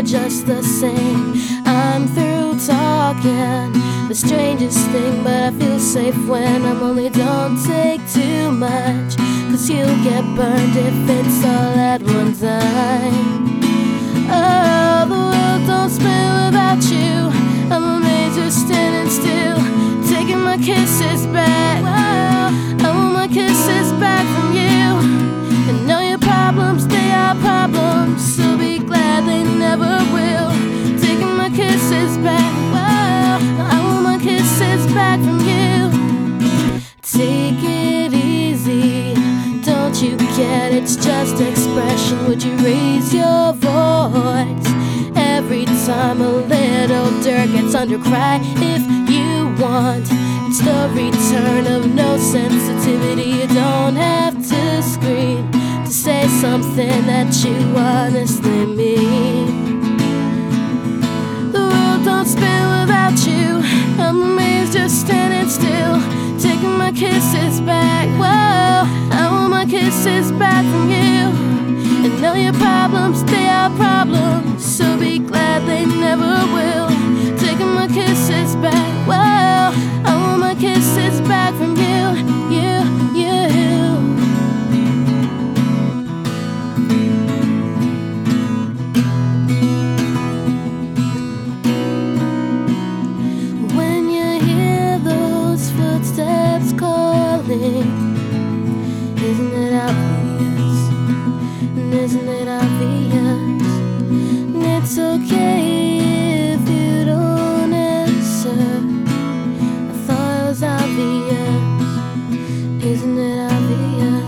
just the same. I'm through talking, the strangest thing, but I feel safe when I'm only. Don't take too much, 'cause you'll get burned if it's all at one time. Oh, the world don't spin without you. I'm amazed you're standing still, taking my kisses back. I want my kisses back from you. And know your problems, they are problems, so be glad they never will. Taking my kisses back. I want my kisses back from you. Take it easy, don't you get it's just expression. Would you raise your voice every time a little dirt gets under? Cry if you want. It's the return of no sensitivity. You don't have to scream to say something that you honestly mean. The world don't spin without you. I'm amazed you're standing still, taking my kisses back. Whoa, I want my kisses back from you. And know your problems, they are problems, so be glad they never will. Taking my kisses back. Whoa, I want my kisses back from you, you. When you hear those footsteps calling, isn't it obvious? Isn't it obvious? And it's okay if you don't answer. I thought it was obvious. Isn't it obvious?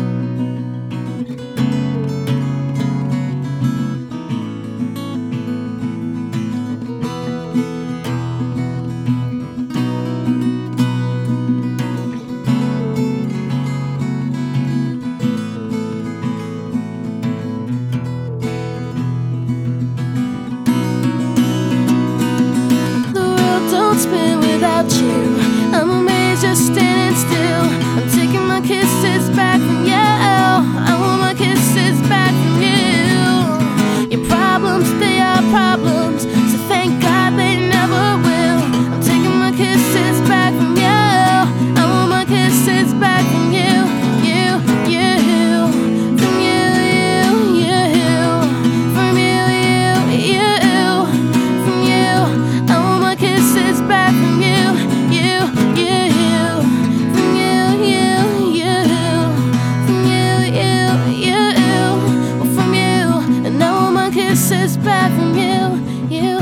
Spin without you. I'm amazed you're standing still. I'm taking my kisses back from you. I want my kisses back from you. Your problems, they are problems, so thank God they never will. I'm taking my kisses back from you. I want my kisses back from you, you. From you, from you. From you, I want my kisses back from you, you. From you. From you. Well, from you, and I want my kisses back from you, you.